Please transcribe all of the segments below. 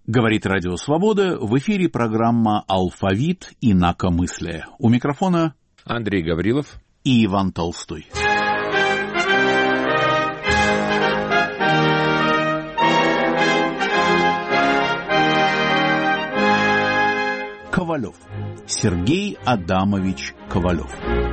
Говорит Радио Свобода, в эфире программа «Алфавит. Инакомыслие». У микрофона Андрей Гаврилов и Иван Толстой. Ковалев. Сергей Адамович Ковалев.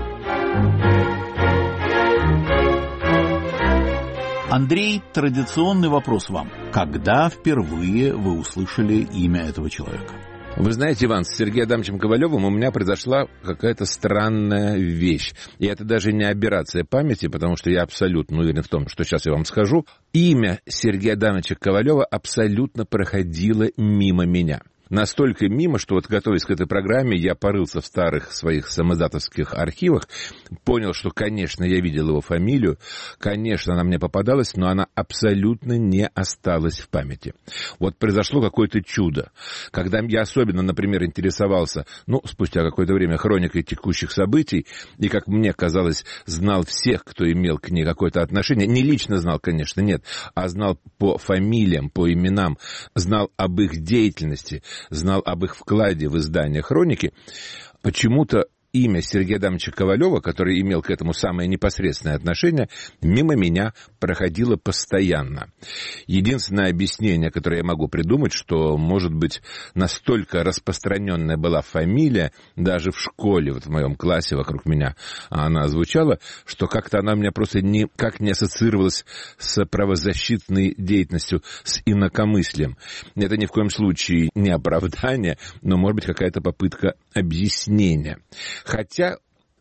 Андрей, традиционный вопрос вам. Когда впервые вы услышали имя этого человека? Вы знаете, Иван, с Сергеем Адамовичем Ковалевым у меня произошла какая-то странная вещь. И это даже не аберрация памяти, потому что я абсолютно уверен в том, что сейчас я вам скажу. Имя Сергея Адамовича Ковалева абсолютно проходило мимо меня. Настолько мимо, что вот готовясь к этой программе, я порылся в старых своих самоздатовских архивах, понял, что, конечно, я видел его фамилию, конечно, она мне попадалась, но она абсолютно не осталась в памяти. Вот произошло какое-то чудо. Когда я особенно, например, интересовался, спустя какое-то время хроникой текущих событий, и, как мне казалось, знал всех, кто имел к ней какое-то отношение, не лично знал, конечно, нет, а знал по фамилиям, по именам, знал об их деятельности, знал об их вкладе в издание хроники, почему-то имя Сергея Адамовича Ковалева, который имел к этому самое непосредственное отношение, мимо меня проходило постоянно. Единственное объяснение, которое я могу придумать, что, может быть, настолько распространенная была фамилия, даже в школе, вот в моем классе вокруг меня она звучала, что как-то она у меня просто никак не ассоциировалась с правозащитной деятельностью, с инакомыслием. Это ни в коем случае не оправдание, но, может быть, какая-то попытка объяснения. Хотя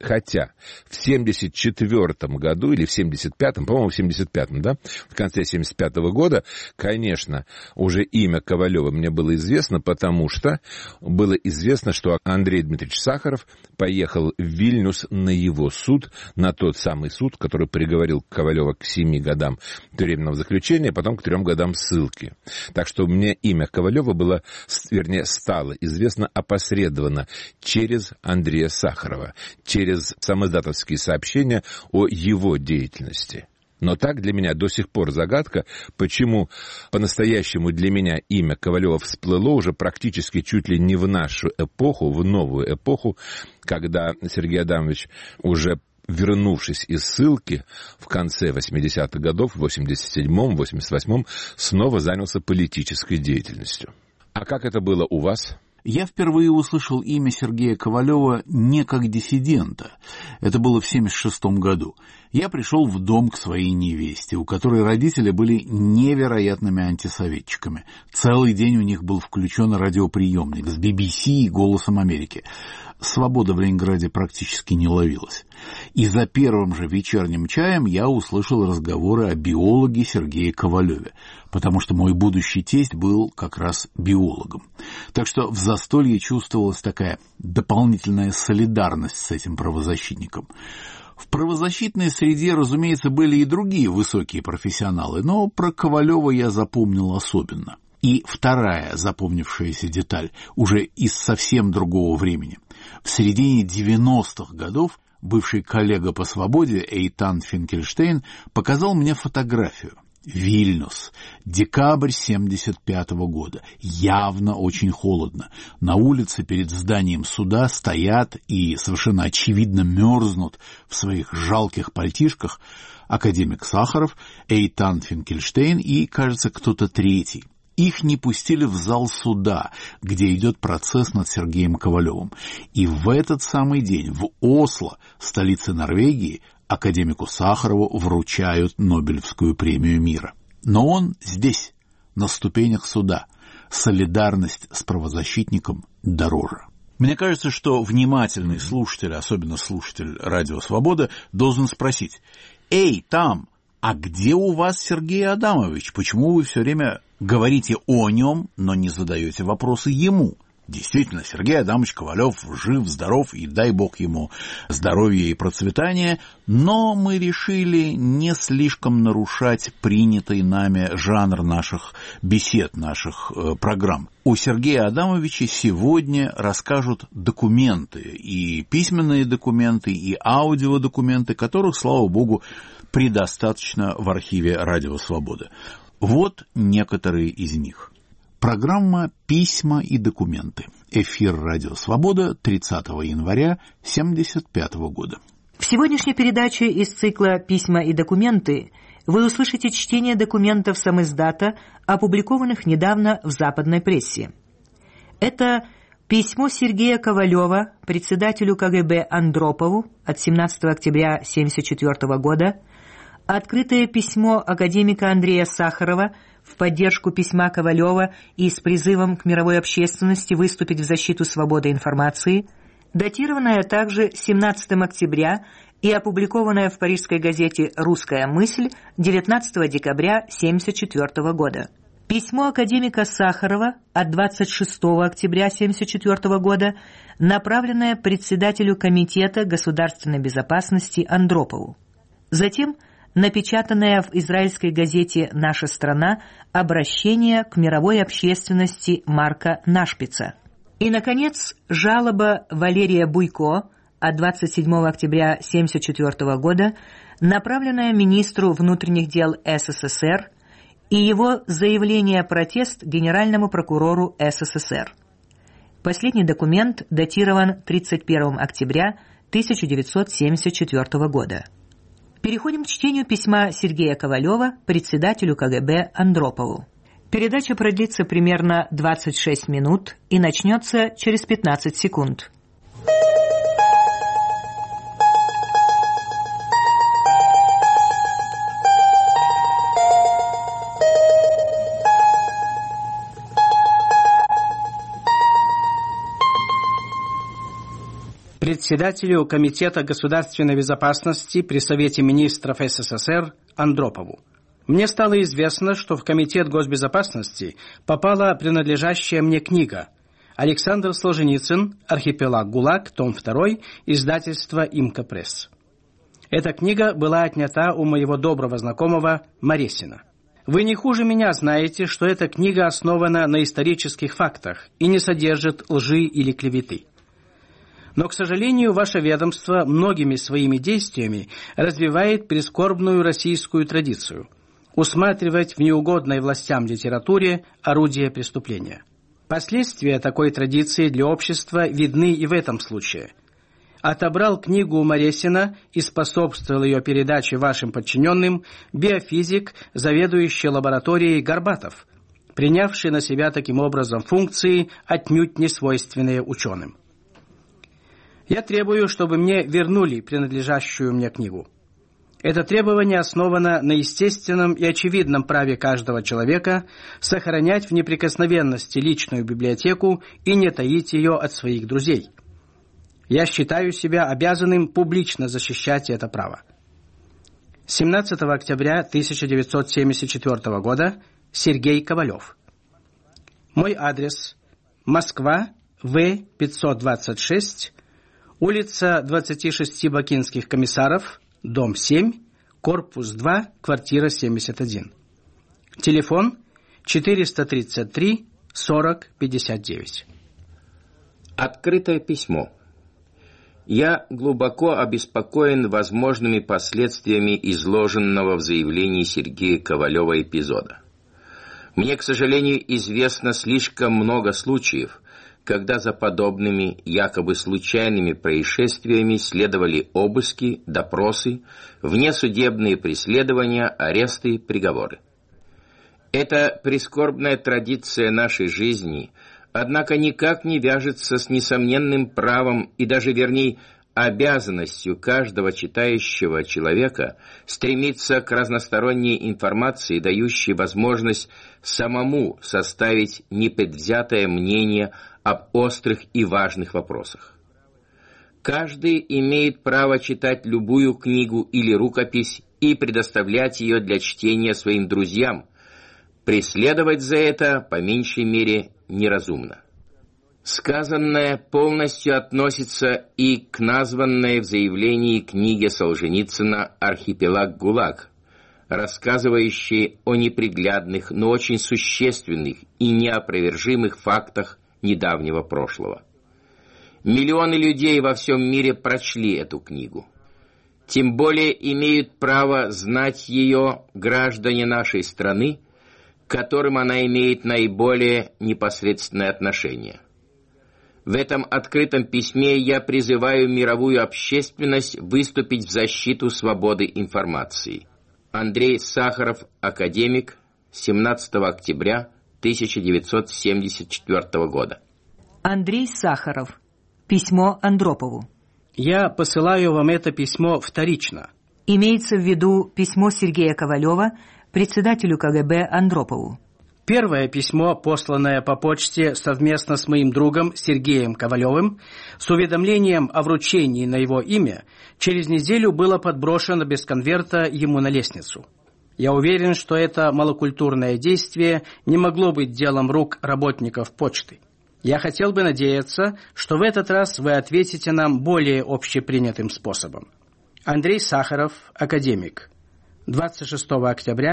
в 74-м году или в 75-м, по-моему, в 75-м, да, в конце 75-го года, конечно, уже имя Ковалева мне было известно, потому что было известно, что Андрей Дмитриевич Сахаров поехал в Вильнюс на его суд, на тот самый суд, который приговорил Ковалева к 7 годам тюремного заключения, потом к 3 годам ссылки. Так что мне имя Ковалева было, стало известно опосредованно через Андрея Сахарова, через самоздатовские сообщения о его деятельности. Но так для меня до сих пор загадка, почему по-настоящему для меня имя Ковалева всплыло уже практически чуть ли не в нашу эпоху, в новую эпоху, когда Сергей Адамович, уже вернувшись из ссылки в конце 80-х годов, в 87-м, 88-м, снова занялся политической деятельностью. А как это было у вас? Я впервые услышал имя Сергея Ковалева не как диссидента. Это было в 1976 году. Я пришел в дом к своей невесте, у которой родители были невероятными антисоветчиками. Целый день у них был включен радиоприемник с BBC и «Голосом Америки». Свобода в Ленинграде практически не ловилась. И за первым же вечерним чаем я услышал разговоры о биологе Сергее Ковалеве, потому что мой будущий тесть был как раз биологом. Так что в застолье чувствовалась такая дополнительная солидарность с этим правозащитником. В правозащитной среде, разумеется, были и другие высокие профессионалы, но про Ковалева я запомнил особенно. И вторая запомнившаяся деталь, уже из совсем другого времени. В середине 90-х годов бывший коллега по свободе Эйтан Финкельштейн показал мне фотографию. Вильнюс, декабрь 1975 года. Явно очень холодно. На улице перед зданием суда стоят и совершенно очевидно мерзнут в своих жалких пальтишках академик Сахаров, Эйтан Финкельштейн и, кажется, кто-то третий. Их не пустили в зал суда, где идет процесс над Сергеем Ковалевым. И в этот самый день в Осло, столице Норвегии, академику Сахарову вручают Нобелевскую премию мира. Но он здесь, на ступенях суда. Солидарность с правозащитником дороже. Мне кажется, что внимательный слушатель, особенно слушатель Радио Свобода, должен спросить: «Эй, там, а где у вас Сергей Адамович? Почему вы все время говорите о нем, но не задаете вопросы ему?» Действительно, Сергей Адамович Ковалев жив, здоров, и дай бог ему здоровья и процветания, но мы решили не слишком нарушать принятый нами жанр наших бесед, наших программ. У Сергея Адамовича сегодня расскажут документы, и письменные документы, и аудиодокументы, которых, слава богу, предостаточно в архиве «Радио Свобода». Вот некоторые из них. Программа «Письма и документы». Эфир «Радио Свобода» 30 января 1975 года. В сегодняшней передаче из цикла «Письма и документы» вы услышите чтение документов самиздата, опубликованных недавно в западной прессе. Это письмо Сергея Ковалева председателю КГБ Андропову от 17 октября 1974 года, открытое письмо академика Андрея Сахарова в поддержку письма Ковалева и с призывом к мировой общественности выступить в защиту свободы информации, датированное также 17 октября и опубликованное в парижской газете «Русская мысль» 19 декабря 1974 года. Письмо академика Сахарова от 26 октября 1974 года, направленное председателю Комитета государственной безопасности Андропову. Затем напечатанное в израильской газете «Наша страна» обращение к мировой общественности Марка Нашпица. И, наконец, жалоба Валерия Буйко от 27 октября 1974 года, направленная министру внутренних дел СССР, и его заявление протест генеральному прокурору СССР. Последний документ датирован 31 октября 1974 года. Переходим к чтению письма Сергея Ковалева председателю КГБ Андропову. Передача продлится примерно 26 минут и начнется через 15 секунд. Председателю Комитета государственной безопасности при Совете министров СССР Андропову. Мне стало известно, что в Комитет госбезопасности попала принадлежащая мне книга «Александр Солженицын. Архипелаг ГУЛАГ. Том 2. Издательство «Имка Пресс». Эта книга была отнята у моего доброго знакомого Моресина. Вы не хуже меня знаете, что эта книга основана на исторических фактах и не содержит лжи или клеветы. Но, к сожалению, ваше ведомство многими своими действиями развивает прискорбную российскую традицию – усматривать в неугодной властям литературе орудие преступления. Последствия такой традиции для общества видны и в этом случае. Отобрал книгу у Моресина и способствовал ее передаче вашим подчиненным биофизик, заведующий лабораторией Горбатов, принявший на себя таким образом функции, отнюдь не свойственные ученым. Я требую, чтобы мне вернули принадлежащую мне книгу. Это требование основано на естественном и очевидном праве каждого человека сохранять в неприкосновенности личную библиотеку и не таить ее от своих друзей. Я считаю себя обязанным публично защищать это право. 17 октября 1974 года. Сергей Ковалев. Мой адрес: Москва, В. 526, улица 26 Бакинских комиссаров, дом 7, корпус 2, квартира 71. Телефон 433 40 59. Открытое письмо. Я глубоко обеспокоен возможными последствиями изложенного в заявлении Сергея Ковалева эпизода. Мне, к сожалению, известно слишком много случаев, когда за подобными якобы случайными происшествиями следовали обыски, допросы, внесудебные преследования, аресты, приговоры. Эта прискорбная традиция нашей жизни, однако, никак не вяжется с несомненным правом и даже, вернее, обязанностью каждого читающего человека стремиться к разносторонней информации, дающей возможность самому составить непредвзятое мнение об острых и важных вопросах. Каждый имеет право читать любую книгу или рукопись и предоставлять ее для чтения своим друзьям. Преследовать за это, по меньшей мере, неразумно. Сказанное полностью относится и к названной в заявлении книге Солженицына «Архипелаг ГУЛАГ», рассказывающей о неприглядных, но очень существенных и неопровержимых фактах недавнего прошлого. Миллионы людей во всем мире прочли эту книгу. Тем более имеют право знать ее граждане нашей страны, к которым она имеет наиболее непосредственное отношение. В этом открытом письме я призываю мировую общественность выступить в защиту свободы информации. Андрей Сахаров, академик, 17 октября 1974 года. Андрей Сахаров. Письмо Андропову. Я посылаю вам это письмо вторично. Имеется в виду письмо Сергея Ковалева председателю КГБ Андропову. Первое письмо, посланное по почте совместно с моим другом Сергеем Ковалевым, с уведомлением о вручении на его имя, через неделю было подброшено без конверта ему на лестницу. Я уверен, что это малокультурное действие не могло быть делом рук работников почты. Я хотел бы надеяться, что в этот раз вы ответите нам более общепринятым способом. Андрей Сахаров, академик. 26 октября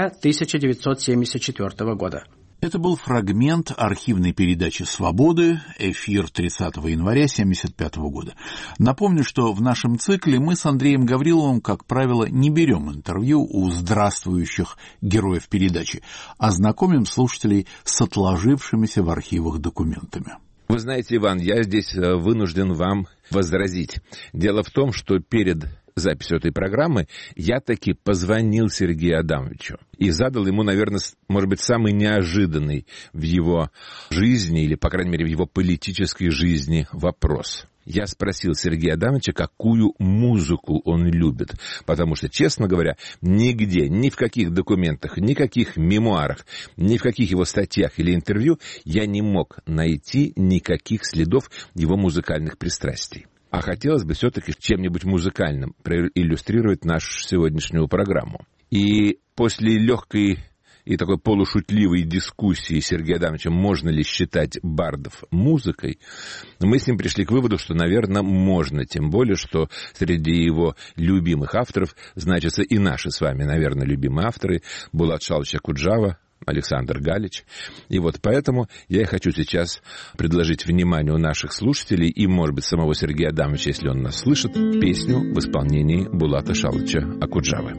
1974 года. Это был фрагмент архивной передачи «Свободы», эфир 30 января 1975 года. Напомню, что в нашем цикле мы с Андреем Гавриловым, как правило, не берем интервью у здравствующих героев передачи, а знакомим слушателей с отложившимися в архивах документами. Вы знаете, Иван, я здесь вынужден вам возразить. Дело в том, что перед записью этой программы я таки позвонил Сергею Адамовичу и задал ему, наверное, может быть, самый неожиданный в его жизни, или, по крайней мере, в его политической жизни вопрос. Я спросил Сергея Адамовича, какую музыку он любит, потому что, честно говоря, нигде, ни в каких документах, ни в каких мемуарах, ни в каких его статьях или интервью я не мог найти никаких следов его музыкальных пристрастий. А хотелось бы все-таки чем-нибудь музыкальным проиллюстрировать нашу сегодняшнюю программу. И после легкой и такой полушутливой дискуссии с Сергеем Адамовичем, можно ли считать бардов музыкой, мы с ним пришли к выводу, что, наверное, можно, тем более, что среди его любимых авторов значатся и наши с вами, наверное, любимые авторы Булат Шалович Акуджава, Александр Галич. И вот поэтому я и хочу сейчас предложить вниманию наших слушателей и, может быть, самого Сергея Адамовича, если он нас слышит, песню в исполнении Булата Шаловича Акуджавы.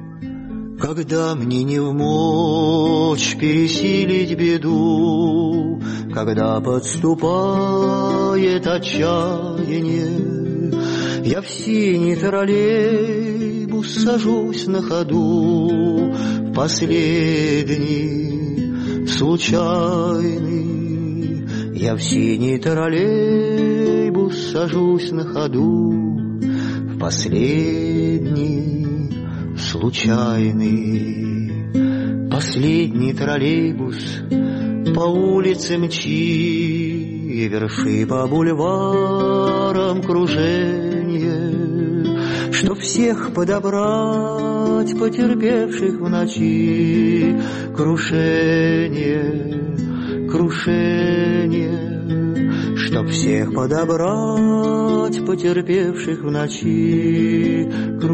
Когда мне не вмочь пересилить беду, когда подступает отчаяние, я в синий троллейбус сажусь на ходу, в последний, случайный. Я в синий троллейбус сажусь на ходу, в последний, случайный. Последний троллейбус по улице мчи, верши по бульварам круженье, чтоб всех подобрать, потерпевших в ночи крушение, крушение, чтоб всех подобрать, потерпевших в ночи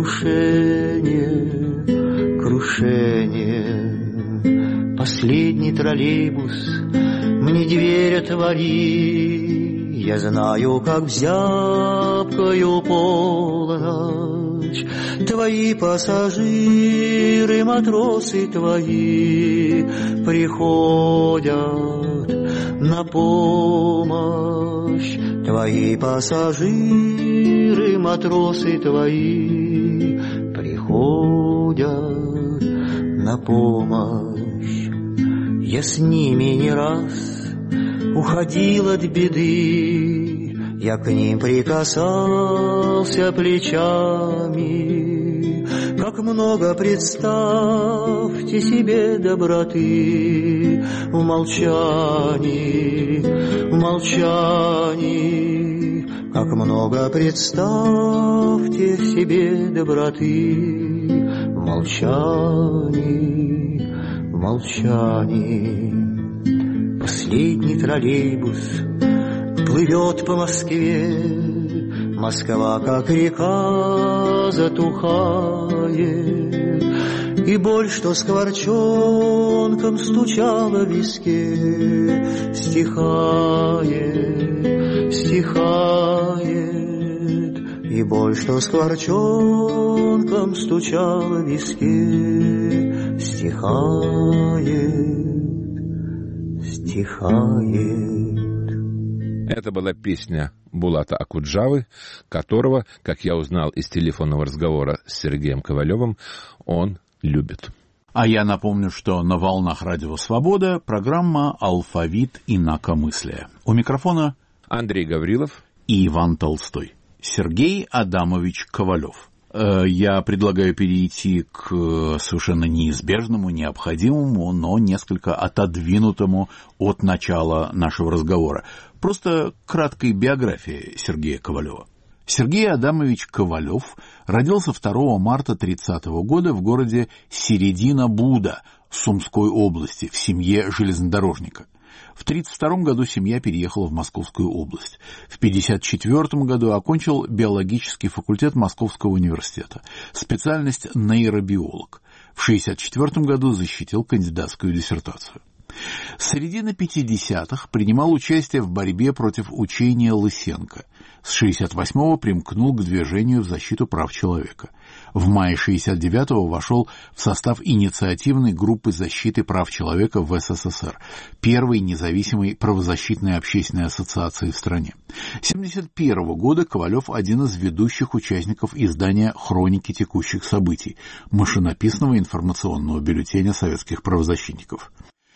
крушение, крушение. Последний троллейбус мне дверь отвори, я знаю, как в зябкую полночь твои пассажиры, матросы твои приходят на помощь. Твои пассажиры, матросы твои приходят на помощь. Я с ними не раз уходил от беды, я к ним прикасался плечами. Как много, представьте себе, доброты в молчании, в молчании. Как много, представьте себе, доброты в молчании, в молчании. Последний троллейбус плывет по Москве, Москва, как река, затухает, и боль, что скворчонком стучала в виске, стихает, стихает, и боль, что скворчонком стучала в виске, стихает, утихает. Это была песня Булата Акуджавы, которого, как я узнал из телефонного разговора с Сергеем Ковалевым, он любит. А я напомню, что на волнах Радио Свобода программа «Алфавит инакомыслия». У микрофона Андрей Гаврилов и Иван Толстой. Сергей Адамович Ковалев. Я предлагаю перейти к совершенно неизбежному, необходимому, но несколько отодвинутому от начала нашего разговора. Просто краткой биографии Сергея Ковалева. Сергей Адамович Ковалев родился 2 марта 1930 года в городе Середина-Буда Сумской области в семье железнодорожника. В 1932 году семья переехала в Московскую область. В 1954 году окончил биологический факультет Московского университета, специальность нейробиолог. В 1964 году защитил кандидатскую диссертацию. С середины 50-х принимал участие в борьбе против учения Лысенко. С 1968-го примкнул к движению в защиту прав человека. В мае 1969-го вошел в состав инициативной группы защиты прав человека в СССР, первой независимой правозащитной общественной ассоциации в стране. С 1971 года Ковалев один из ведущих участников издания «Хроники текущих событий», машинописного информационного бюллетеня советских правозащитников.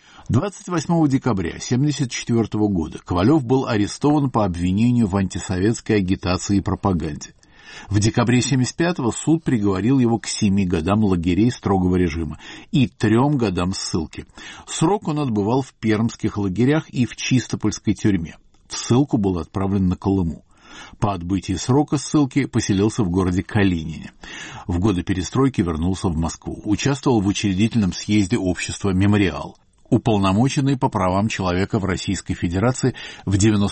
28 декабря 1974 года Ковалев был арестован по обвинению в антисоветской агитации и пропаганде. В декабре 1975-го суд приговорил его к 7 годам лагерей строгого режима и 3 годам ссылки. Срок он отбывал в пермских лагерях и в Чистопольской тюрьме. В ссылку был отправлен на Колыму. По отбытии срока ссылки поселился в городе Калинине. В годы перестройки вернулся в Москву. Участвовал в учредительном съезде общества «Мемориал». Уполномоченный по правам человека в Российской Федерации в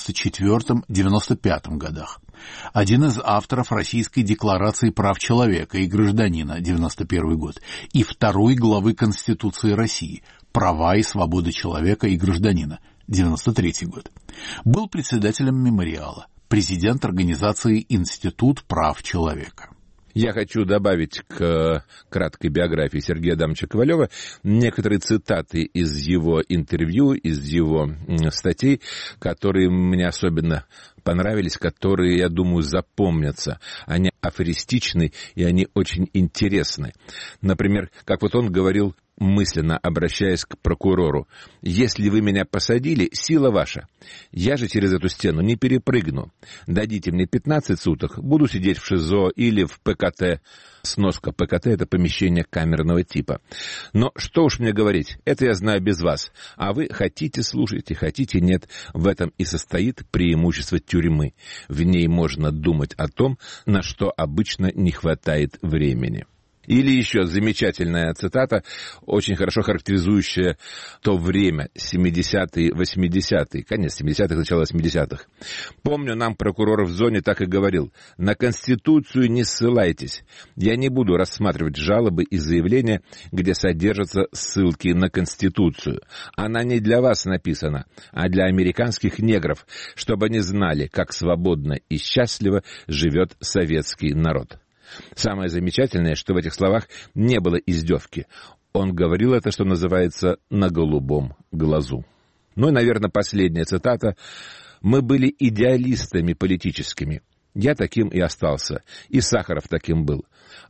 1994-1995 годах. Один из авторов Российской декларации прав человека и гражданина 1991 год и второй главы Конституции России «Права и свободы человека и гражданина» 1993 год. Был председателем «Мемориала», президент организации «Институт прав человека». Я хочу добавить к краткой биографии Сергея Адамовича Ковалева некоторые цитаты из его интервью, из его статей, которые мне особенно понравились, которые, я думаю, запомнятся. Они афористичны и они очень интересны. Например, как вот он говорил, мысленно обращаясь к прокурору: «Если вы меня посадили, сила ваша. Я же через эту стену не перепрыгну. Дадите мне 15 суток, буду сидеть в ШИЗО или в ПКТ». Сноска ПКТ — это помещение камерного типа. Но что уж мне говорить, это я знаю без вас. А вы хотите — слушайте, хотите — нет. В этом и состоит преимущество тюрьмы. В ней можно думать о том, на что обычно не хватает времени. Или еще замечательная цитата, очень хорошо характеризующая то время, 70-е, 80-е, конец 70-х, начало 80-х. Помню, нам прокурор в зоне так и говорил: на Конституцию не ссылайтесь. Я не буду рассматривать жалобы и заявления, где содержатся ссылки на Конституцию. Она не для вас написана, а для американских негров, чтобы они знали, как свободно и счастливо живет советский народ. Самое замечательное, что в этих словах не было издевки. Он говорил это, что называется, на голубом глазу. Ну и, наверное, последняя цитата. «Мы были идеалистами политическими. Я таким и остался. И Сахаров таким был.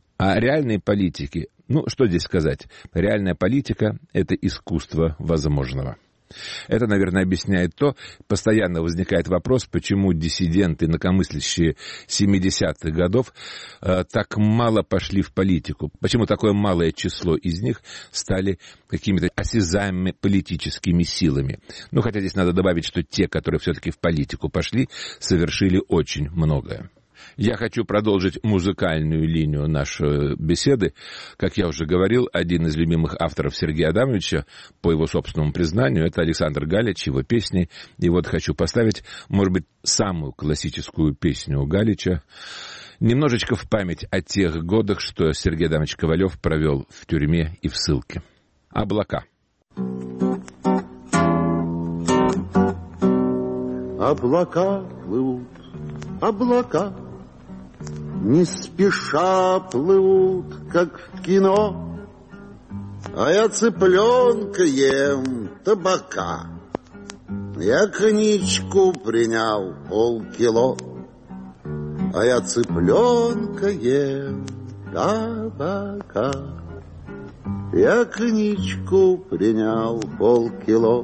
А реальные политики, что здесь сказать? Реальная политика — это искусство возможного». Это, наверное, объясняет то, постоянно возникает вопрос, почему диссиденты, инакомыслящие 70-х годов так мало пошли в политику, почему такое малое число из них стали какими-то осязаемыми политическими силами. Хотя здесь надо добавить, что те, которые все-таки в политику пошли, совершили очень многое. Я хочу продолжить музыкальную линию нашей беседы. Как я уже говорил, один из любимых авторов Сергея Адамовича, по его собственному признанию, это Александр Галич, его песни. И вот хочу поставить, может быть, самую классическую песню Галича, немножечко в память о тех годах, что Сергей Адамович Ковалев провел в тюрьме и в ссылке. «Облака». Облака плывут, облака не спеша плывут, как в кино, а я цыпленка ем табака. Я коньячку принял полкило, а я цыпленка ем табака. Я коньячку принял полкило,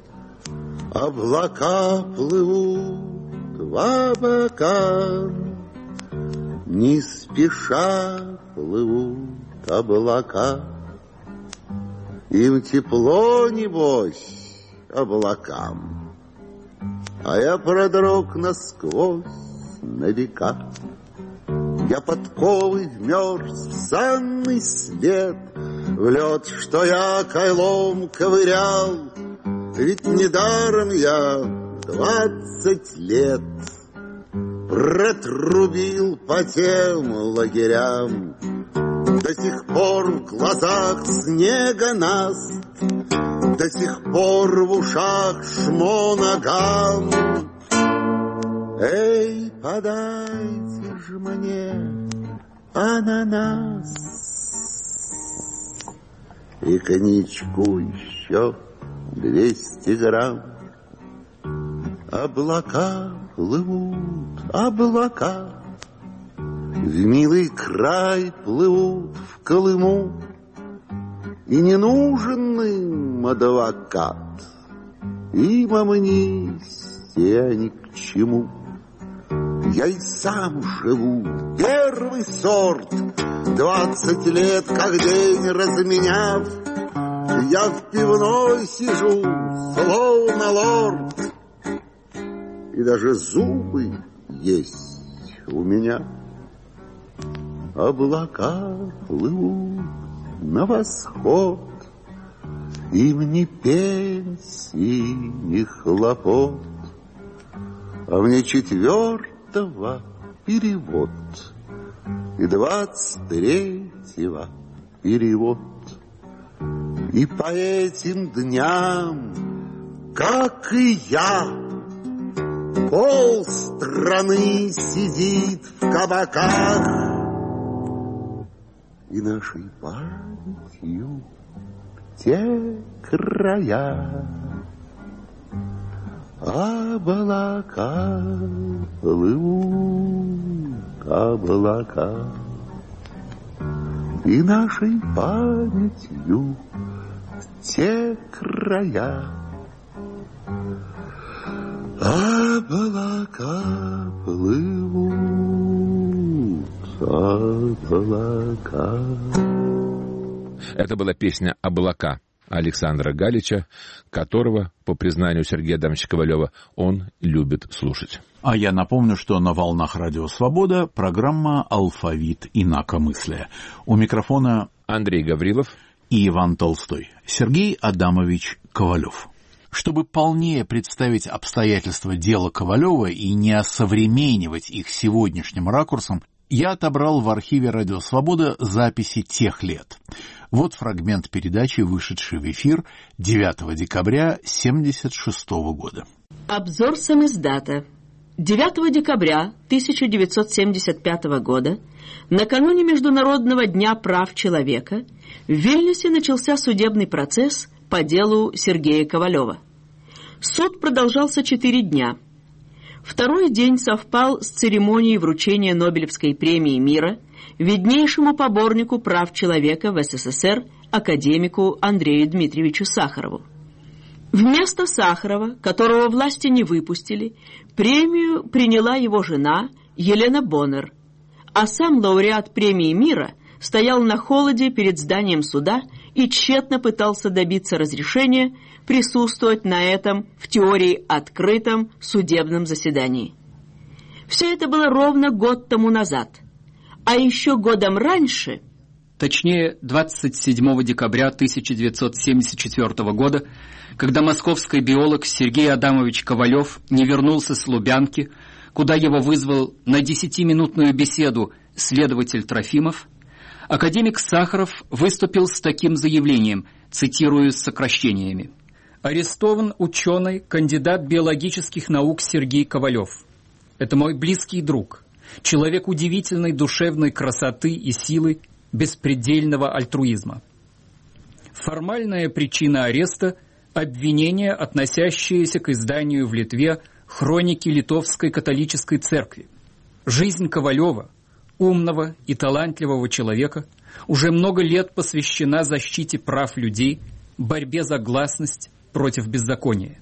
облака плывут в облака, не спеша плывут облака. Им тепло, небось, облакам, а я продрог насквозь на века. Я подковы вмерз в санный след, в лед, что я кайлом ковырял. Ведь недаром я 20 лет протрубил по тем лагерям. До сих пор в глазах снега наст, до сих пор в ушах шмо ногам. Эй, подайте ж мне ананас и коньячку еще 200 грамм. Облака плывут, облака, в милый край плывут в Колыму, и не нужен им адвокат, им амнистия ни к чему. Я и сам живу, первый сорт, 20 лет как день разменяв. Я в пивной сижу, словно лорд, и даже зубы есть у меня. Облака плывут на восход, им ни пенсии, ни хлопот, а мне 4-го перевод и 23-го перевод. И по этим дням, как и я, полстраны сидит в кабаках, и нашей памятью те края. Облака плывут, облака, и нашей памятью те края. Облака плывут, облака. Это была песня «Облака» Александра Галича, которого, по признанию Сергея Адамовича Ковалева, он любит слушать. А я напомню, что на волнах Радио Свобода программа «Алфавит инакомыслия». У микрофона Андрей Гаврилов и Иван Толстой. Сергей Адамович Ковалев. Чтобы полнее представить обстоятельства дела Ковалева и не осовременивать их сегодняшним ракурсом, я отобрал в архиве «Радио Свобода» записи тех лет. Вот фрагмент передачи, вышедший в эфир 9 декабря 1976 года. Обзор самиздата. 9 декабря 1975 года, накануне Международного дня прав человека, в Вильнюсе начался судебный процесс по делу Сергея Ковалева. Суд продолжался 4 дня. Второй день совпал с церемонией вручения Нобелевской премии мира виднейшему поборнику прав человека в СССР академику Андрею Дмитриевичу Сахарову. Вместо Сахарова, которого власти не выпустили, премию приняла его жена Елена Боннер, а сам лауреат премии мира стоял на холоде перед зданием суда и тщетно пытался добиться разрешения присутствовать на этом, в теории, открытом судебном заседании. Все это было ровно год тому назад. А еще годом раньше, точнее 27 декабря 1974 года, когда московский биолог Сергей Адамович Ковалев не вернулся с Лубянки, куда его вызвал на 10-минутную беседу следователь Трофимов, академик Сахаров выступил с таким заявлением, цитирую с сокращениями. «Арестован ученый, кандидат биологических наук Сергей Ковалев. Это мой близкий друг, человек удивительной душевной красоты и силы, беспредельного альтруизма. Формальная причина ареста – обвинения, относящиеся к изданию в Литве хроники Литовской католической церкви. Жизнь Ковалева, умного и талантливого человека, уже много лет посвящена защите прав людей, борьбе за гласность против беззакония.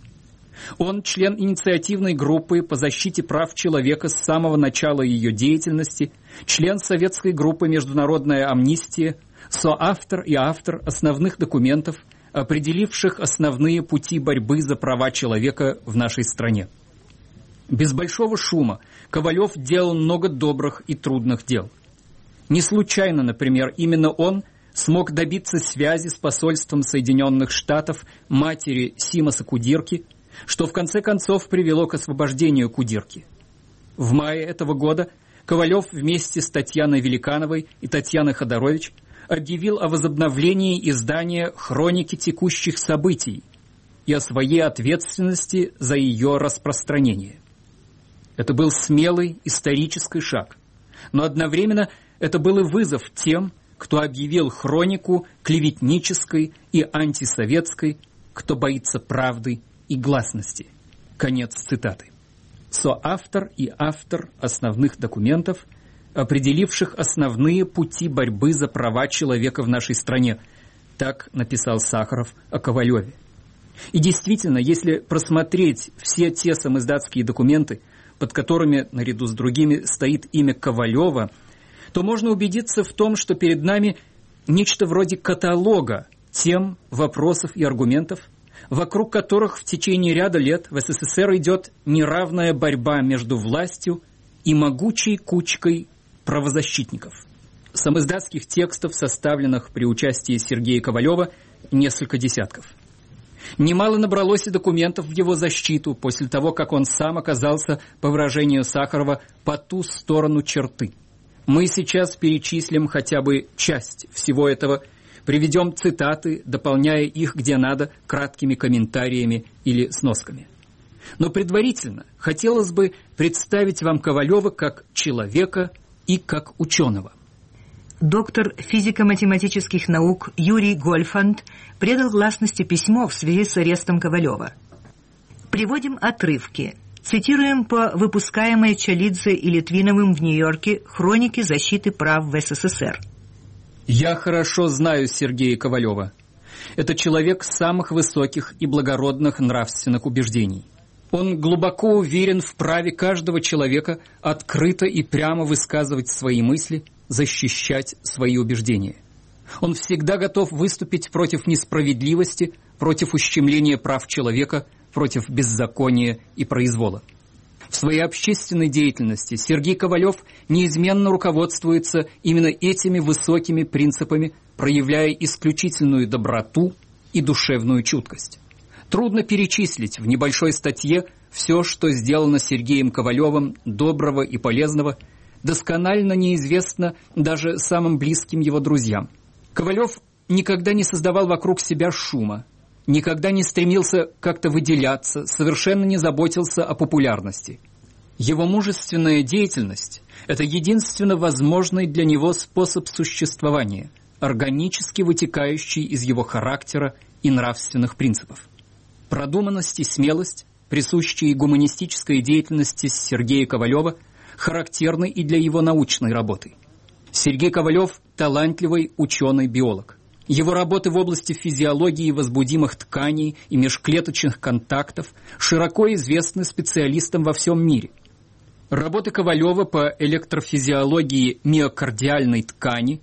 Он член инициативной группы по защите прав человека с самого начала ее деятельности, член советской группы «Международная амнистия», соавтор и автор основных документов, определивших основные пути борьбы за права человека в нашей стране. Без большого шума Ковалев делал много добрых и трудных дел. Не случайно, например, именно он смог добиться связи с посольством Соединенных Штатов матери Симоса Кудирки, что в конце концов привело к освобождению Кудирки. В мае этого года Ковалев вместе с Татьяной Великановой и Татьяной Ходорович объявил о возобновлении издания «Хроники текущих событий» и о своей ответственности за ее распространение. Это был смелый исторический шаг, но одновременно это был и вызов тем, кто объявил хронику клеветнической и антисоветской, кто боится правды и гласности. Конец цитаты. Соавтор и автор основных документов, определивших основные пути борьбы за права человека в нашей стране. Так написал Сахаров о Ковалеве. И действительно, если просмотреть все те самиздатские документы, под которыми, наряду с другими, стоит имя Ковалева, то можно убедиться в том, что перед нами нечто вроде каталога тем, вопросов и аргументов, вокруг которых в течение ряда лет в СССР идет неравная борьба между властью и могучей кучкой правозащитников. Самиздатских текстов, составленных при участии Сергея Ковалева, несколько десятков. Немало набралось и документов в его защиту после того, как он сам оказался, по выражению Сахарова, по ту сторону черты. Мы сейчас перечислим хотя бы часть всего этого, приведем цитаты, дополняя их где надо краткими комментариями или сносками. Но предварительно хотелось бы представить вам Ковалева как человека и как ученого. Доктор физико-математических наук Юрий Гольфанд предал гласности письмо в связи с арестом Ковалева. Приводим отрывки. Цитируем по выпускаемой Чалидзе и Литвиновым в Нью-Йорке хроники защиты прав в СССР. «Я хорошо знаю Сергея Ковалева. Это человек самых высоких и благородных нравственных убеждений. Он глубоко уверен в праве каждого человека открыто и прямо высказывать свои мысли, защищать свои убеждения. Он всегда готов выступить против несправедливости, против ущемления прав человека, против беззакония и произвола. В своей общественной деятельности Сергей Ковалев неизменно руководствуется именно этими высокими принципами, проявляя исключительную доброту и душевную чуткость. Трудно перечислить в небольшой статье все, что сделано Сергеем Ковалевым доброго и полезного, досконально неизвестно даже самым близким его друзьям. Ковалев никогда не создавал вокруг себя шума, никогда не стремился как-то выделяться, совершенно не заботился о популярности. Его мужественная деятельность – это единственно возможный для него способ существования, органически вытекающий из его характера и нравственных принципов. Продуманность и смелость, присущие гуманистической деятельности Сергея Ковалева, характерны и для его научной работы. Сергей Ковалев – талантливый ученый-биолог. Его работы в области физиологии возбудимых тканей и межклеточных контактов широко известны специалистам во всем мире. Работы Ковалева по электрофизиологии миокардиальной ткани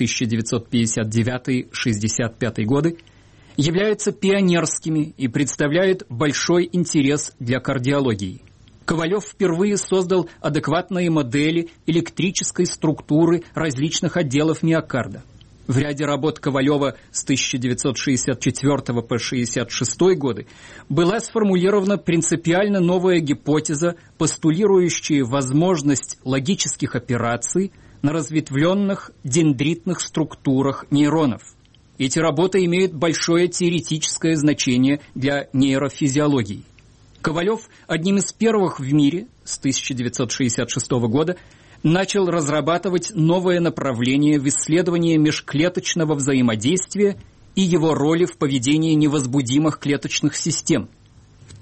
1959-65 годы являются пионерскими и представляют большой интерес для кардиологии. Ковалев впервые создал адекватные модели электрической структуры различных отделов миокарда. В ряде работ Ковалева с 1964 по 1966 годы была сформулирована принципиально новая гипотеза, постулирующая возможность логических операций на разветвленных дендритных структурах нейронов. Эти работы имеют большое теоретическое значение для нейрофизиологии. Ковалев одним из первых в мире с 1966 года начал разрабатывать новое направление в исследовании межклеточного взаимодействия и его роли в поведении невозбудимых клеточных систем. В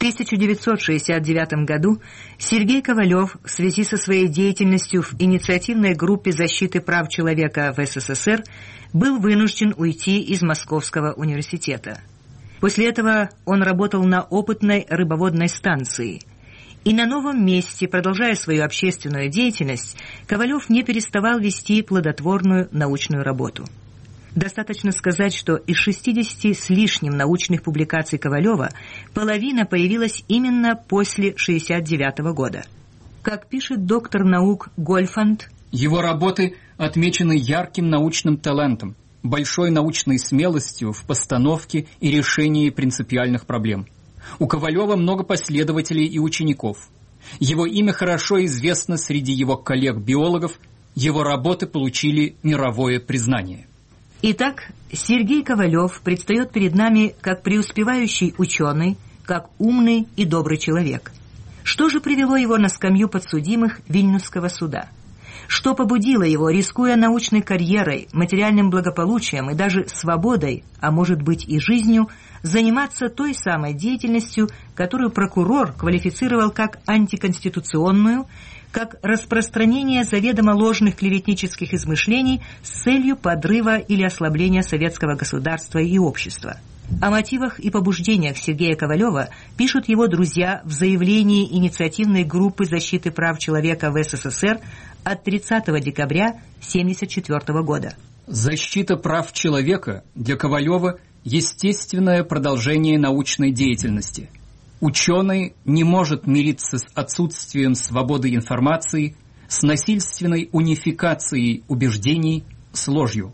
1969 году Сергей Ковалев в связи со своей деятельностью в инициативной группе защиты прав человека в СССР был вынужден уйти из Московского университета. После этого он работал на опытной рыбоводной станции. И на новом месте, продолжая свою общественную деятельность, Ковалев не переставал вести плодотворную научную работу. Достаточно сказать, что из 60 с лишним научных публикаций Ковалева половина появилась именно после 1969 года. Как пишет доктор наук Гольфанд, его работы отмечены ярким научным талантом, большой научной смелостью в постановке и решении принципиальных проблем. У Ковалева много последователей и учеников. Его имя хорошо известно среди его коллег-биологов, его работы получили мировое признание. Итак, Сергей Ковалев предстает перед нами как преуспевающий ученый, как умный и добрый человек. Что же привело его на скамью подсудимых Вильнюсского суда? Что побудило его, рискуя научной карьерой, материальным благополучием и даже свободой, а может быть и жизнью, заниматься той самой деятельностью, которую прокурор квалифицировал как антиконституционную, как распространение заведомо ложных клеветнических измышлений с целью подрыва или ослабления советского государства и общества. О мотивах и побуждениях Сергея Ковалева пишут его друзья в заявлении инициативной группы защиты прав человека в СССР от 30 декабря 1974 года. Защита прав человека для Ковалева – естественное продолжение научной деятельности. Ученый не может мириться с отсутствием свободы информации, с насильственной унификацией убеждений, с ложью.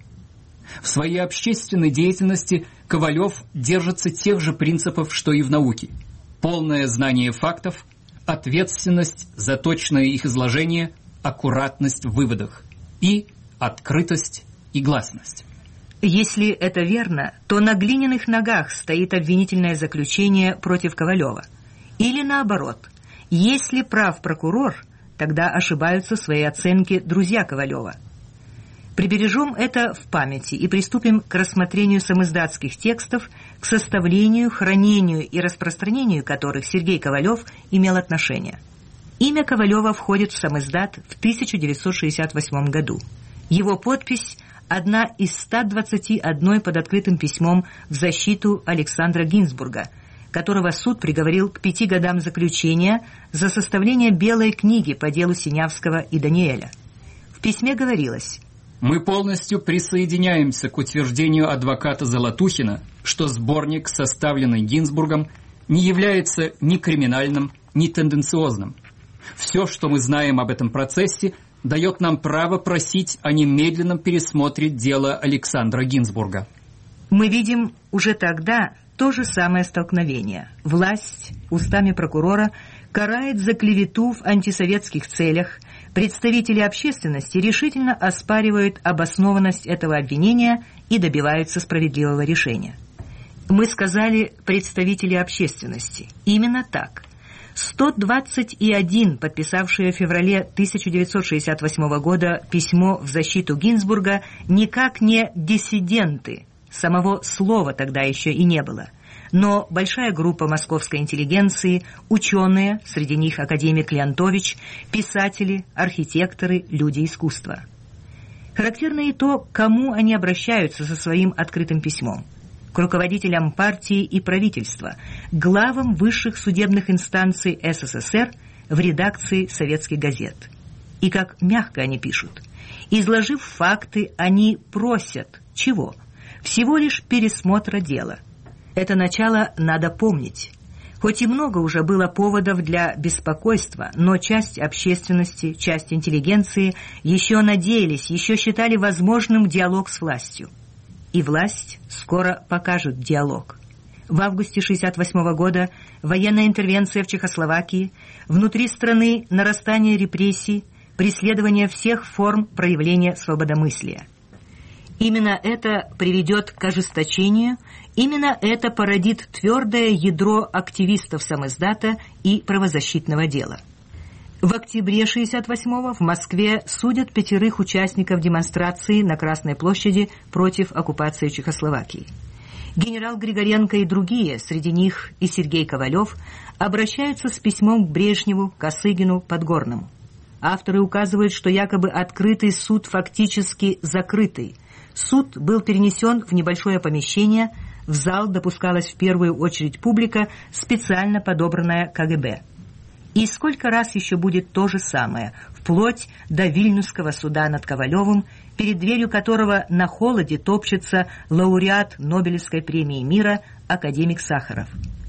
В своей общественной деятельности Ковалев держится тех же принципов, что и в науке. Полное знание фактов, ответственность за точное их изложение, аккуратность в выводах и открытость и гласность. Если это верно, то на глиняных ногах стоит обвинительное заключение против Ковалева. Или наоборот, если прав прокурор, тогда ошибаются в своей оценке друзья Ковалева. Прибережем это в памяти и приступим к рассмотрению самиздатских текстов, к составлению, хранению и распространению которых Сергей Ковалев имел отношение. Имя Ковалева входит в самиздат в 1968 году. Его подпись – одна из 121 под открытым письмом в защиту Александра Гинзбурга, которого суд приговорил к 5 годам заключения за составление белой книги по делу Синявского и Даниэля. В письме говорилось: «Мы полностью присоединяемся к утверждению адвоката Золотухина, что сборник, составленный Гинзбургом, не является ни криминальным, ни тенденциозным. Все, что мы знаем об этом процессе, дает нам право просить о немедленном пересмотре дела Александра Гинзбурга». Мы видим уже тогда то же самое столкновение. Власть устами прокурора карает за клевету в антисоветских целях, представители общественности решительно оспаривают обоснованность этого обвинения и добиваются справедливого решения. Мы сказали «представители общественности». Именно так. 121 подписавшие в феврале 1968 года письмо в защиту Гинзбурга никак не диссиденты, самого слова тогда еще и не было, но большая группа московской интеллигенции, ученые, среди них академик Леонтович, писатели, архитекторы, люди искусства. Характерно и то, к кому они обращаются со своим открытым письмом. К руководителям партии и правительства, главам высших судебных инстанций СССР в редакции советских газет. И как мягко они пишут. Изложив факты, они просят чего? Всего лишь пересмотра дела. Это начало надо помнить. Хоть и много уже было поводов для беспокойства, но часть общественности, часть интеллигенции еще надеялись, еще считали возможным диалог с властью. И власть скоро покажет диалог. В августе 1968 года военная интервенция в Чехословакии, внутри страны нарастание репрессий, преследование всех форм проявления свободомыслия. Именно это приведет к ожесточению, именно это породит твердое ядро активистов самиздата и правозащитного дела. В октябре 1968-го в Москве судят 5 участников демонстрации на Красной площади против оккупации Чехословакии. Генерал Григоренко и другие, среди них и Сергей Ковалев, обращаются с письмом к Брежневу, Косыгину, Подгорному. Авторы указывают, что якобы открытый суд фактически закрытый. Суд был перенесен в небольшое помещение, в зал допускалась в первую очередь публика, специально подобранная КГБ. И сколько раз еще будет то же самое, вплоть до Вильнюсского суда над Ковалевым, перед дверью которого на холоде топчется лауреат Нобелевской премии мира академик Сахаров.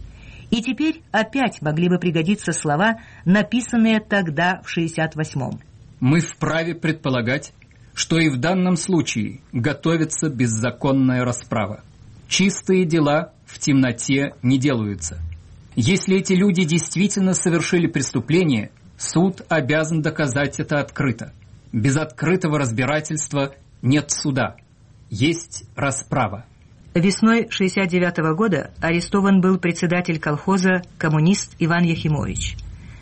И теперь опять могли бы пригодиться слова, написанные тогда в 68-м. Мы вправе предполагать, что и в данном случае готовится беззаконная расправа. Чистые дела в темноте не делаются. Если эти люди действительно совершили преступление, суд обязан доказать это открыто. Без открытого разбирательства нет суда. Есть расправа. Весной 1969 года арестован был председатель колхоза коммунист Иван Яхимович.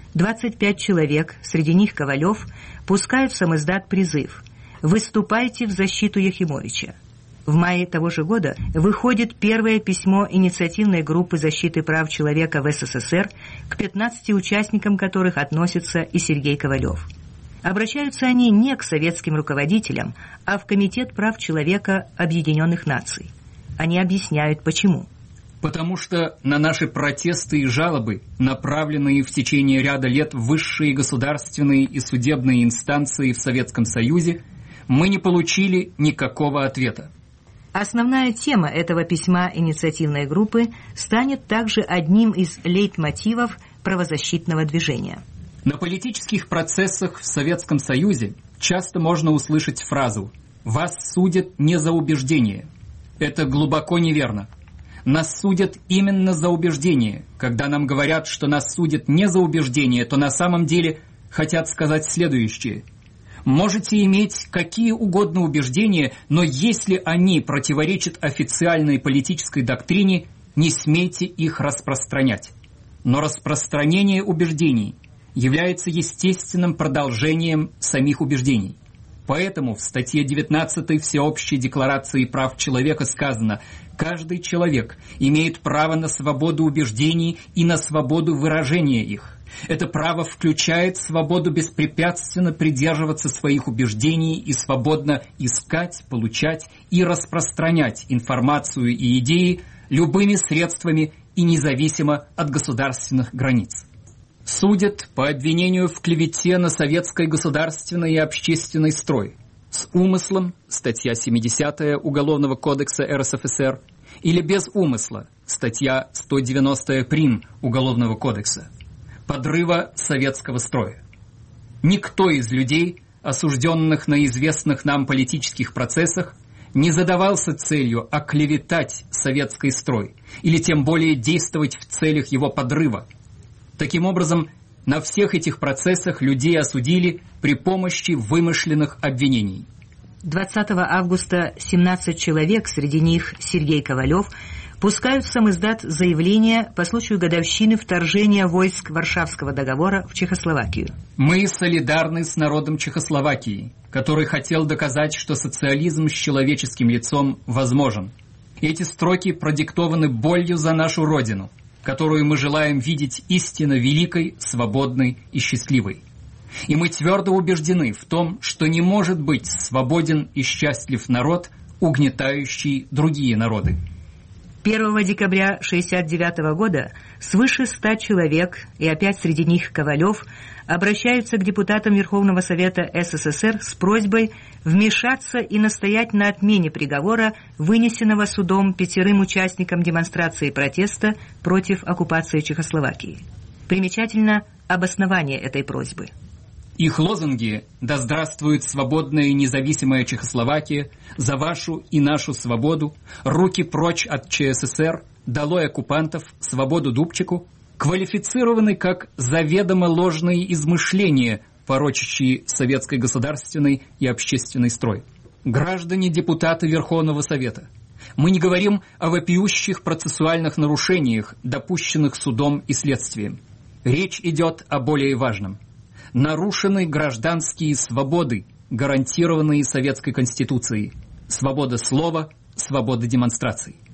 25 человек, среди них Ковалев, пускают в самиздат призыв «Выступайте в защиту Яхимовича». В мае того же года выходит первое письмо инициативной группы защиты прав человека в СССР, к 15 участникам которых относится и Сергей Ковалев. Обращаются они не к советским руководителям, а в Комитет прав человека Объединенных Наций. Они объясняют, почему. Потому что на наши протесты и жалобы, направленные в течение ряда лет в высшие государственные и судебные инстанции в Советском Союзе, мы не получили никакого ответа. Основная тема этого письма инициативной группы станет также одним из лейтмотивов правозащитного движения. На политических процессах в Советском Союзе часто можно услышать фразу «Вас судят не за убеждение». Это глубоко неверно. Нас судят именно за убеждение. Когда нам говорят, что нас судят не за убеждение, то на самом деле хотят сказать следующее. Можете иметь какие угодно убеждения, но если они противоречат официальной политической доктрине, не смейте их распространять. Но распространение убеждений является естественным продолжением самих убеждений. Поэтому в статье 19 Всеобщей декларации прав человека сказано: «Каждый человек имеет право на свободу убеждений и на свободу выражения их. Это право включает свободу беспрепятственно придерживаться своих убеждений и свободно искать, получать и распространять информацию и идеи любыми средствами и независимо от государственных границ». Судят по обвинению в клевете на советский государственный и общественный строй с умыслом, статья 70 Уголовного кодекса РСФСР, или без умысла, статья 190 прим. Уголовного кодекса, подрыва советского строя. Никто из людей, осужденных на известных нам политических процессах, не задавался целью оклеветать советский строй или тем более действовать в целях его подрыва. Таким образом, на всех этих процессах людей осудили при помощи вымышленных обвинений. 20 августа 17 человек, среди них Сергей Ковалев, пускают в самиздат заявление по случаю годовщины вторжения войск Варшавского договора в Чехословакию. Мы солидарны с народом Чехословакии, который хотел доказать, что социализм с человеческим лицом возможен. Эти строки продиктованы болью за нашу Родину, которую мы желаем видеть истинно великой, свободной и счастливой. И мы твердо убеждены в том, что не может быть свободен и счастлив народ, угнетающий другие народы. 1 декабря 1969 года свыше 100 человек, и опять среди них Ковалев, обращаются к депутатам Верховного Совета СССР с просьбой вмешаться и настоять на отмене приговора, вынесенного судом 5 участникам демонстрации протеста против оккупации Чехословакии. Примечательно обоснование этой просьбы. Их лозунги «Да здравствует свободная и независимая Чехословакия», «За вашу и нашу свободу», «Руки прочь от ЧССР», «Долой оккупантов», «Свободу Дубчику» квалифицированы как заведомо ложные измышления, порочащие советский государственный и общественный строй. Граждане-депутаты Верховного Совета, мы не говорим о вопиющих процессуальных нарушениях, допущенных судом и следствием. Речь идет о более важном. Нарушены гражданские свободы, гарантированные Советской Конституцией. Свобода слова, свобода демонстраций.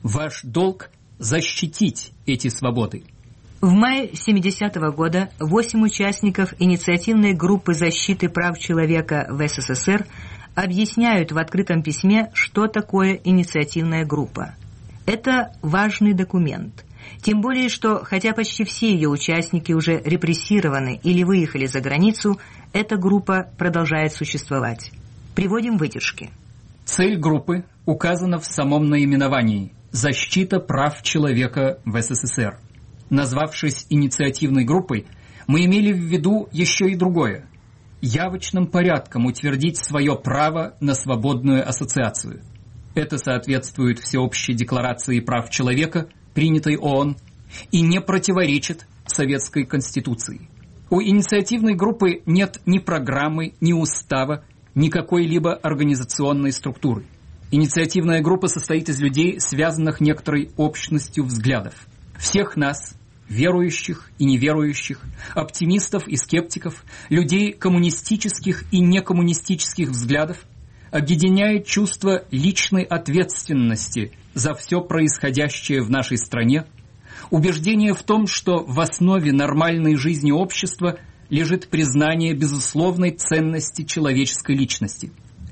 Ваш долг – защитить эти свободы. В мае 1970 года 8 участников инициативной группы защиты прав человека в СССР объясняют в открытом письме, что такое инициативная группа. Это важный документ. Тем более, что, хотя почти все ее участники уже репрессированы или выехали за границу, эта группа продолжает существовать. Приводим выдержки. Цель группы указана в самом наименовании – «Защита прав человека в СССР». Назвавшись инициативной группой, мы имели в виду еще и другое – явочным порядком утвердить свое право на свободную ассоциацию. Это соответствует Всеобщей декларации прав человека, принятой ООН, и не противоречит Советской Конституции. У инициативной группы нет ни программы, ни устава, ни какой-либо организационной структуры. Инициативная группа состоит из людей, связанных некоторой общностью взглядов. Всех нас, верующих и неверующих, оптимистов и скептиков, людей коммунистических и некоммунистических взглядов, объединяет чувство личной ответственности за все происходящее в нашей стране, убеждение в том, что в основе нормальной жизни общества лежит признание безусловной ценности человеческой личности.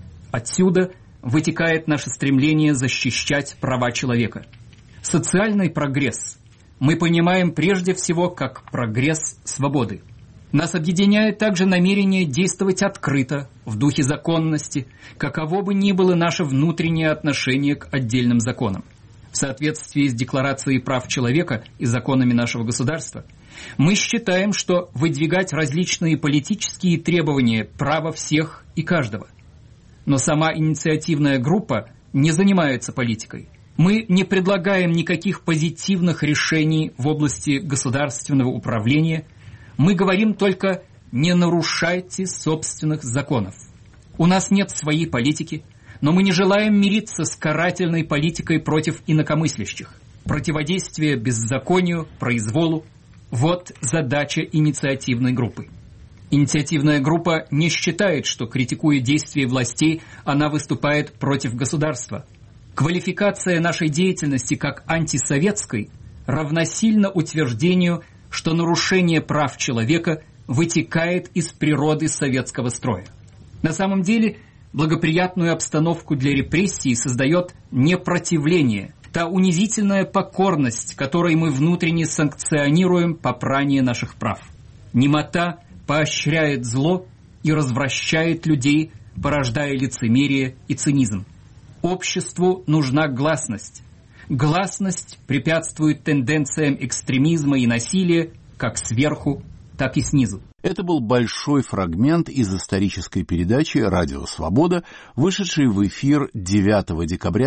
Отсюда вытекает наше стремление защищать права человека. Социальный прогресс мы понимаем прежде всего как прогресс свободы. Нас объединяет также намерение действовать открыто, в духе законности, каково бы ни было наше внутреннее отношение к отдельным законам. В соответствии с Декларацией прав человека и законами нашего государства, мы считаем, что выдвигать различные политические требования – право всех и каждого. Но сама инициативная группа не занимается политикой. Мы не предлагаем никаких позитивных решений в области государственного управления. Мы говорим только «не нарушайте собственных законов». У нас нет своей политики, но мы не желаем мириться с карательной политикой против инакомыслящих. Противодействие беззаконию, произволу – вот задача инициативной группы. Инициативная группа не считает, что, критикуя действия властей, она выступает против государства. Квалификация нашей деятельности как антисоветской равносильна утверждению, что нарушение прав человека вытекает из природы советского строя. На самом деле, благоприятную обстановку для репрессий создает непротивление, та унизительная покорность, которой мы внутренне санкционируем попрание наших прав. Немота поощряет зло и развращает людей, порождая лицемерие и цинизм. Обществу нужна гласность. Гласность препятствует тенденциям экстремизма и насилия как сверху, так и снизу. Это был большой фрагмент из исторической передачи «Радио Свобода», вышедшей в эфир 9 декабря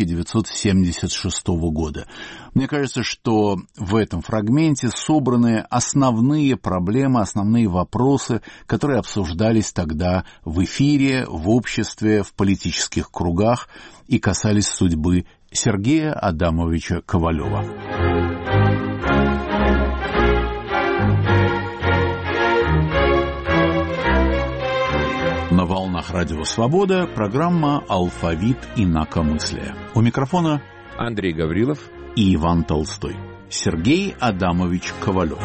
1976 года. Мне кажется, что в этом фрагменте собраны основные проблемы, основные вопросы, которые обсуждались тогда в эфире, в обществе, в политических кругах и касались судьбы Сергея Адамовича Ковалева. На волнах Радио Свобода программа «Алфавит инакомыслия». У микрофона Андрей Гаврилов и Иван Толстой. Сергей Адамович Ковалев.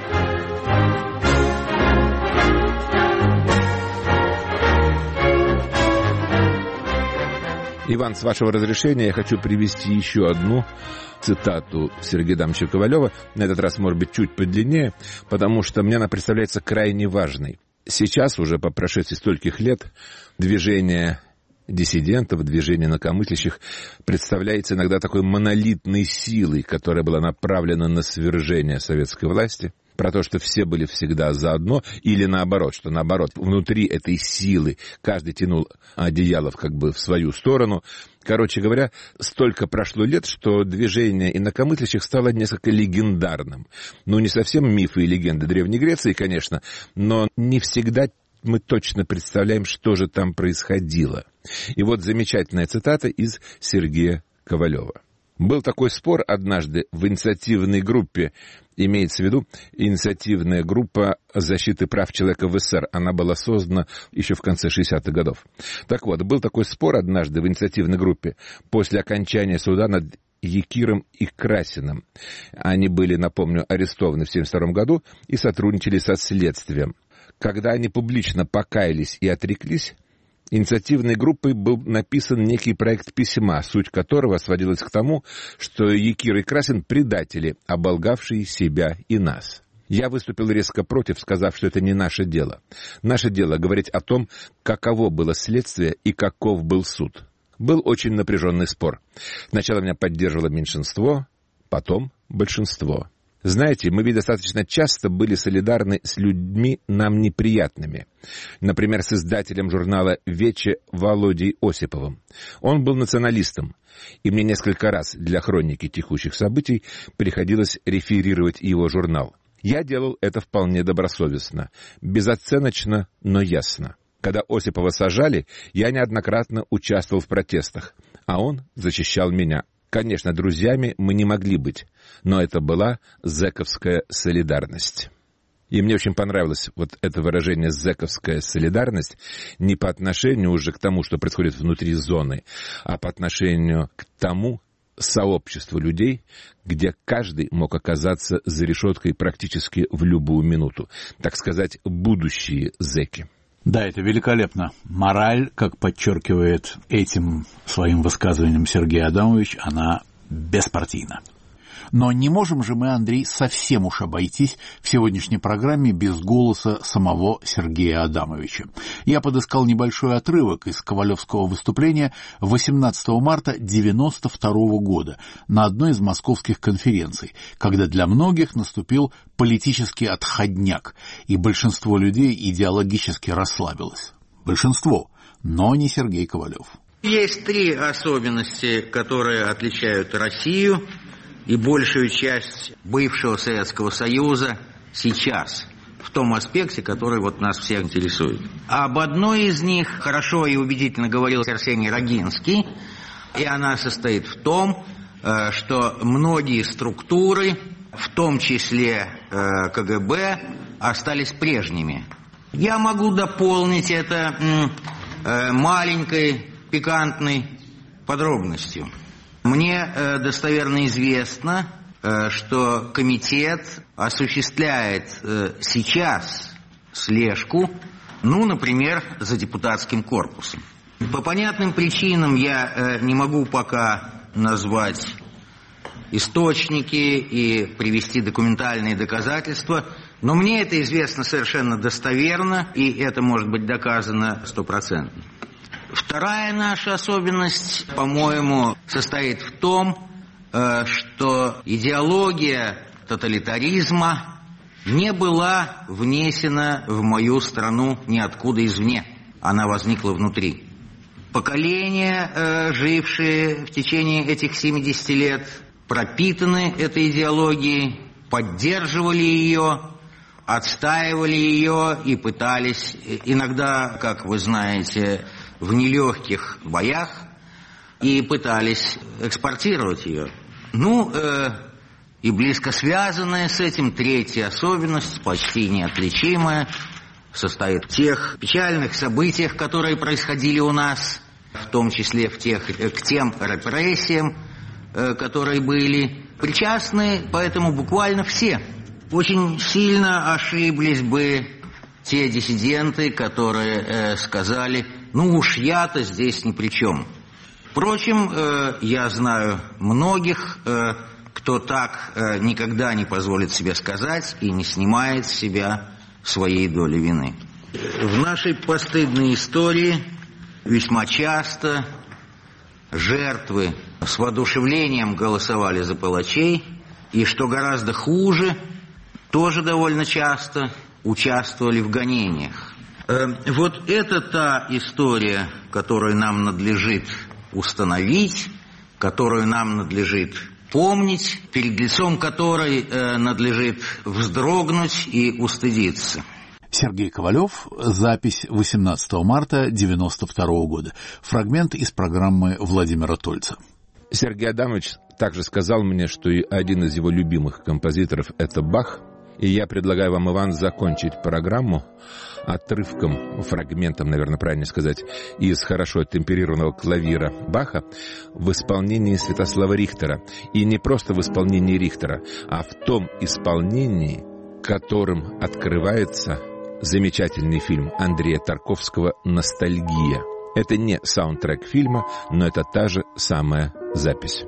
Иван, с вашего разрешения я хочу привести еще одну цитату Сергея Адамовича Ковалева. На этот раз, может быть, чуть подлиннее, потому что мне она представляется крайне важной. Сейчас, уже по прошествии стольких лет, движение диссидентов, движение инакомыслящих представляется иногда такой монолитной силой, которая была направлена на свержение советской власти, про то, что все были всегда заодно, или наоборот, что наоборот, внутри этой силы каждый тянул одеяло как бы в свою сторону. Короче говоря, столько прошло лет, что движение инакомыслящих стало несколько легендарным. Ну, не совсем мифы и легенды Древней Греции, конечно, но не всегда мы точно представляем, что же там происходило. И вот замечательная цитата из Сергея Ковалева. Был такой спор однажды в инициативной группе, имеется в виду инициативная группа защиты прав человека в СССР. Она была создана еще в конце 60-х годов. Так вот, был такой спор однажды в инициативной группе после окончания суда над Якиром и Красиным. Они были, напомню, арестованы в 1972 году и сотрудничали со следствием. Когда они публично покаялись и отреклись, инициативной группой был написан некий проект письма, суть которого сводилась к тому, что Якир и Красин — предатели, оболгавшие себя и нас. Я выступил резко против, сказав, что это не наше дело. Наше дело — говорить о том, каково было следствие и каков был суд. Был очень напряженный спор. Сначала меня поддерживало меньшинство, потом большинство. Знаете, мы ведь достаточно часто были солидарны с людьми нам неприятными. Например, с издателем журнала «Вече» Володей Осиповым. Он был националистом, и мне несколько раз для хроники текущих событий приходилось реферировать его журнал. Я делал это вполне добросовестно, безоценочно, но ясно. Когда Осипова сажали, я неоднократно участвовал в протестах, а он защищал меня. Конечно, друзьями мы не могли быть, но это была зэковская солидарность. И мне очень понравилось вот это выражение «зэковская солидарность» не по отношению уже к тому, что происходит внутри зоны, а по отношению к тому сообществу людей, где каждый мог оказаться за решеткой практически в любую минуту. Так сказать, будущие зэки. Да, это великолепно. Мораль, как подчеркивает этим своим высказыванием Сергей Адамович, она беспартийна. Но не можем же мы, Андрей, совсем уж обойтись в сегодняшней программе без голоса самого Сергея Адамовича. Я подыскал небольшой отрывок из ковалевского выступления 18 марта 1992 года на одной из московских конференций, когда для многих наступил политический отходняк, и большинство людей идеологически расслабилось. Большинство, но не Сергей Ковалев. Есть три особенности, которые отличают Россию и большую часть бывшего Советского Союза сейчас, в том аспекте, который вот нас всех интересует. Об одной из них хорошо и убедительно говорил Арсений Рогинский, и она состоит в том, что многие структуры, в том числе КГБ, остались прежними. Я могу дополнить это маленькой пикантной подробностью. Мне достоверно известно, что комитет осуществляет сейчас слежку, например, за депутатским корпусом. По понятным причинам я не могу пока назвать источники и привести документальные доказательства, но мне это известно совершенно достоверно, и это может быть доказано 100%. Вторая наша особенность, по-моему, состоит в том, что идеология тоталитаризма не была внесена в мою страну ниоткуда извне. Она возникла внутри. Поколения, жившие в течение этих 70 лет, пропитаны этой идеологией, поддерживали ее, отстаивали ее и пытались, иногда, как вы знаете, в нелегких боях, и пытались экспортировать ее. И близко связанная с этим третья особенность, почти неотличимая, состоит в тех печальных событиях, которые происходили у нас, в том числе к тем репрессиям, которые были причастны, поэтому буквально все. Очень сильно ошиблись бы те диссиденты, которые сказали: уж я-то здесь ни при чем. Впрочем, я знаю многих, кто так никогда не позволит себе сказать и не снимает с себя своей доли вины. В нашей постыдной истории весьма часто жертвы с воодушевлением голосовали за палачей, и, что гораздо хуже, тоже довольно часто участвовали в гонениях. Вот это та история, которую нам надлежит установить, которую нам надлежит помнить, перед лицом которой надлежит вздрогнуть и устыдиться. Сергей Ковалев, запись 18 марта 1992 года. Фрагмент из программы Владимира Тольца. Сергей Адамович также сказал мне, что и один из его любимых композиторов — это Бах, И я предлагаю вам, Иван, закончить программу отрывком, фрагментом, наверное, правильно сказать, из хорошо темперированного клавира Баха в исполнении Святослава Рихтера. И не просто в исполнении Рихтера, а в том исполнении, которым открывается замечательный фильм Андрея Тарковского «Ностальгия». Это не саундтрек фильма, но это та же самая запись.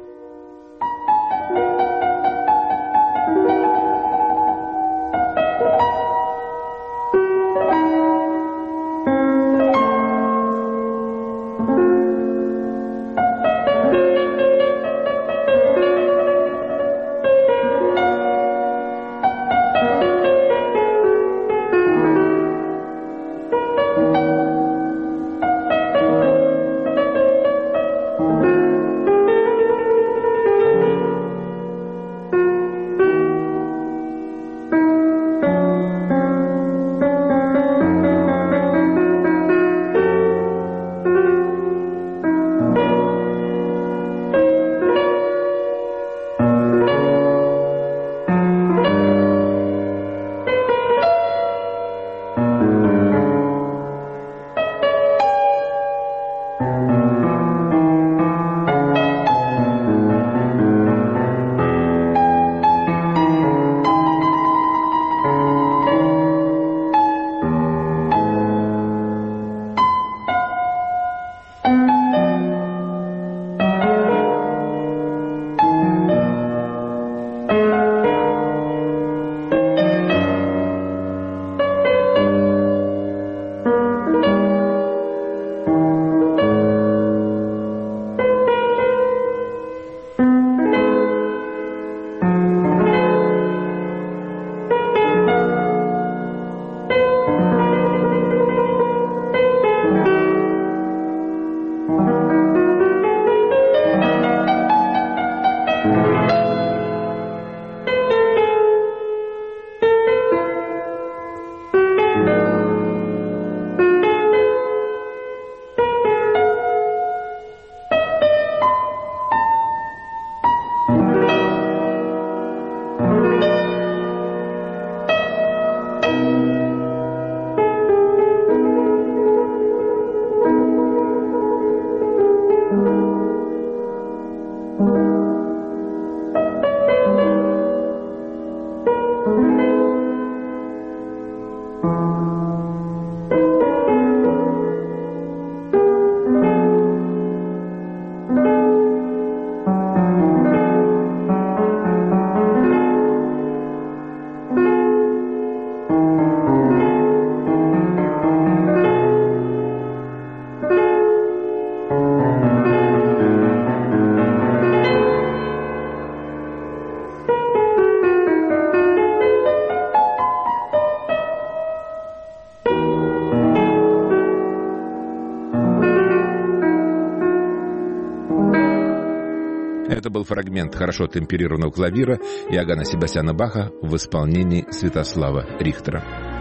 Это был фрагмент хорошо темперированного клавира Иоганна Себастьяна Баха в исполнении Святослава Рихтера.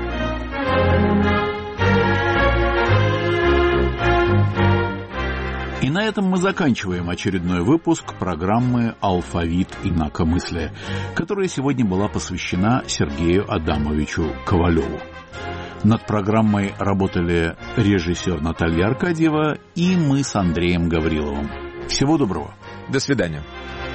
И на этом мы заканчиваем очередной выпуск программы «Алфавит инакомыслия», которая сегодня была посвящена Сергею Адамовичу Ковалеву. Над программой работали режиссер Наталья Аркадьева и мы с Андреем Гавриловым. Всего доброго. До свидания.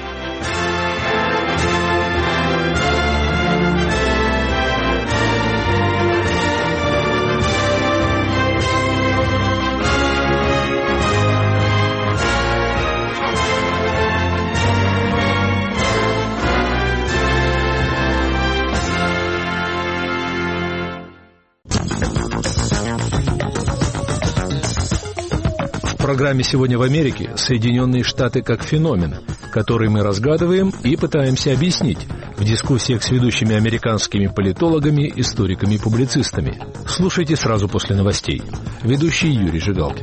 В программе «Сегодня в Америке» Соединенные Штаты как феномен, который мы разгадываем и пытаемся объяснить в дискуссиях с ведущими американскими политологами, историками и публицистами. Слушайте сразу после новостей. Ведущий Юрий Жигалкин.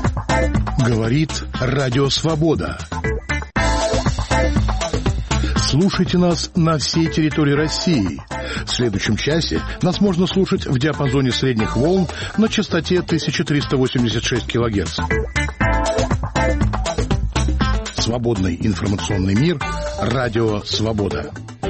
Говорит Радио Свобода. Слушайте нас на всей территории России. В следующем часе нас можно слушать в диапазоне средних волн на частоте 1386 кГц. Свободный информационный мир. Радио «Свобода».